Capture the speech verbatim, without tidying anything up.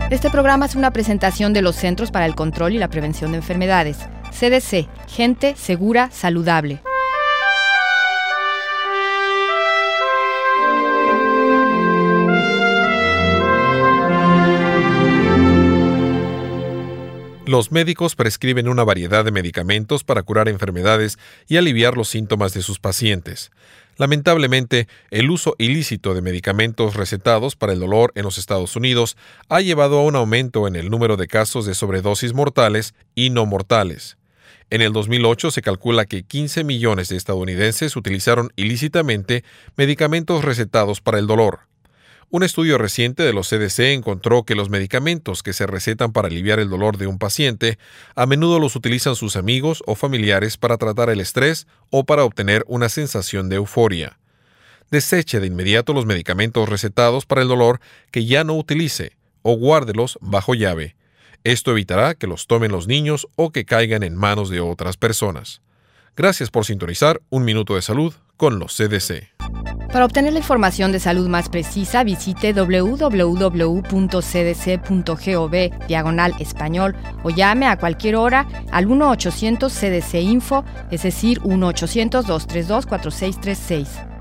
Este programa es una presentación de los Centros para el Control y la Prevención de Enfermedades. C D C, gente segura, saludable. Los médicos prescriben una variedad de medicamentos para curar enfermedades y aliviar los síntomas de sus pacientes. Lamentablemente, el uso ilícito de medicamentos recetados para el dolor en los Estados Unidos ha llevado a un aumento en el número de casos de sobredosis mortales y no mortales. En el dos mil ocho se calcula que quince millones de estadounidenses utilizaron ilícitamente medicamentos recetados para el dolor. Un estudio reciente de los C D C encontró que los medicamentos que se recetan para aliviar el dolor de un paciente a menudo los utilizan sus amigos o familiares para tratar el estrés o para obtener una sensación de euforia. Deseche de inmediato los medicamentos recetados para el dolor que ya no utilice o guárdelos bajo llave. Esto evitará que los tomen los niños o que caigan en manos de otras personas. Gracias por sintonizar Un Minuto de Salud con los C D C. Para obtener la información de salud más precisa, visite doble u doble u doble u punto c d c punto gov diagonal español o llame a cualquier hora al uno ochocientos C D C Info, es decir, uno ochocientos, dos tres dos, cuatro seis tres seis.